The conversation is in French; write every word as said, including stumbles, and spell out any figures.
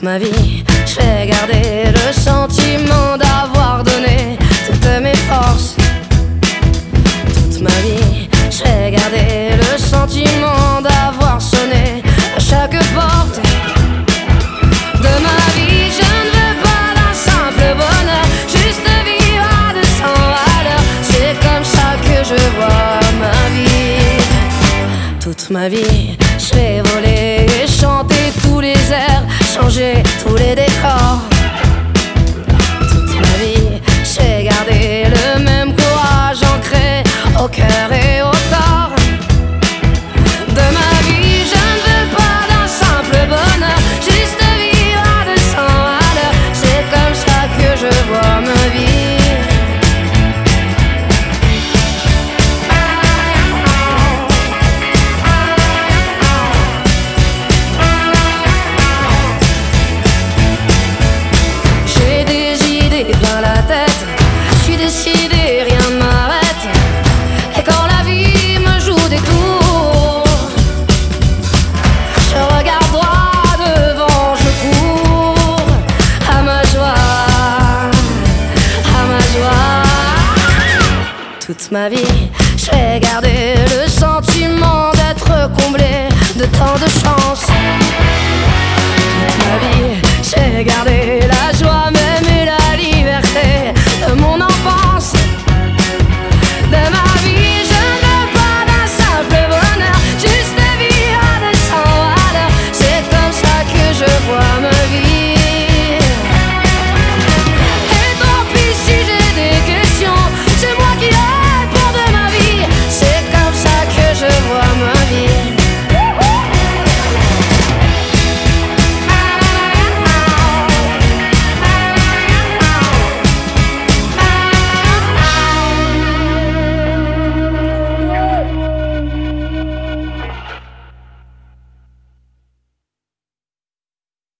Toute ma vie, je vais garder le sentiment d'avoir donné toutes mes forces. Toute ma vie, je vais garder le sentiment d'avoir sonné à chaque porte de ma vie. Je ne veux pas d'un simple bonheur, juste vivre à deux cents à l'heure. C'est comme ça que je vois ma vie. Toute ma vie, je vais voler et chanter tous les airs, changer tous les décors. Toute ma vie, je vais garder le même courage ancré au cœur et au corps. De ma vie, je ne veux pas d'un simple bonheur, juste vivre à deux cents à l'heure. C'est comme ça que je vois ma vie. J'ai des idées plein la tête, je suis décidé, rien ne m'arrête. Et quand la vie me joue des tours, je regarde droit devant, je cours à ma joie, à ma joie. Toute ma vie, je vais garder le sentiment d'être comblé de tant de chance. Toute ma vie, je vais garder